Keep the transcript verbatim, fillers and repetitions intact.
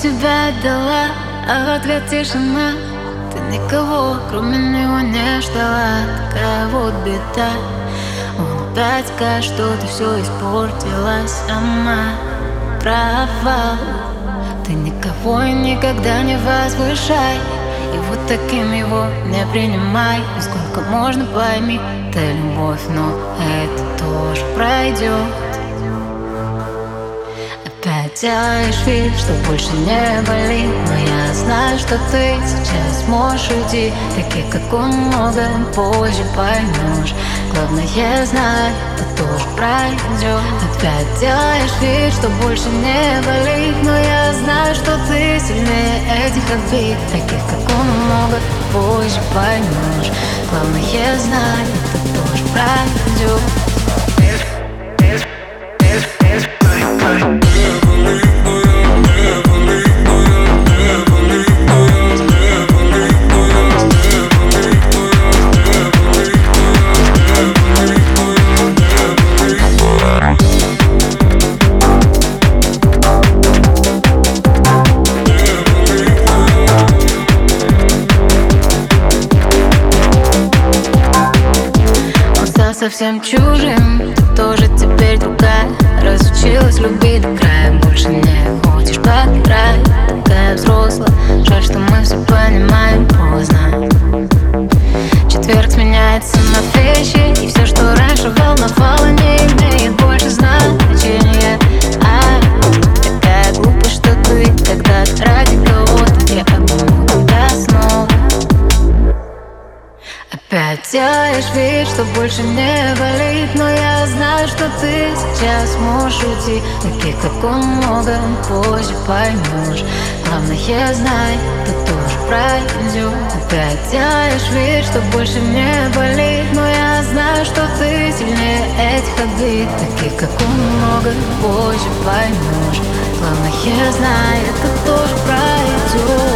себя отдала, а в ответ тишина. Ты никого, кроме него, не ждала. Такая вот беда. Он опять скажет, что ты все испортила сама. Провал. Ты никого и никогда не возвышай, и вот таким его не принимай. И сколько можно, пойми, это любовь, но это тоже пройдет. Опять делаешь вид, что больше не болит, но я знаю, что ты сейчас можешь уйти. Таких, как он, много позже поймешь. Главное знать, это тоже пройдет. Опять делаешь вид, что больше не болит, но я знаю, что ты сильнее этих обид. Таких, как он, много позже поймешь. Главное знать, это тоже пройдет. Совсем чужим, ты тоже теперь другая. Разучилась любить до края, больше не ходишь по краю. Такая взрослая, жаль, что мы все понимаем поздно. Четверг сменяется на вещи, и все, что раньше волновало, не имеет больше значения. А такая глупость, что ты когда-то ради кого-то я обману тебя снова. Опять делаешь вид, что больше не болит, но я знаю, что ты сейчас можешь уйти. Таких, как он, много позже поймешь. Главное знай, ты тоже пройдет. Опять делаешь вид, что больше не болит, но я знаю, что ты сильнее этих обид. Таких, как он, много позже поймешь. Главное знай, это тоже пройдет.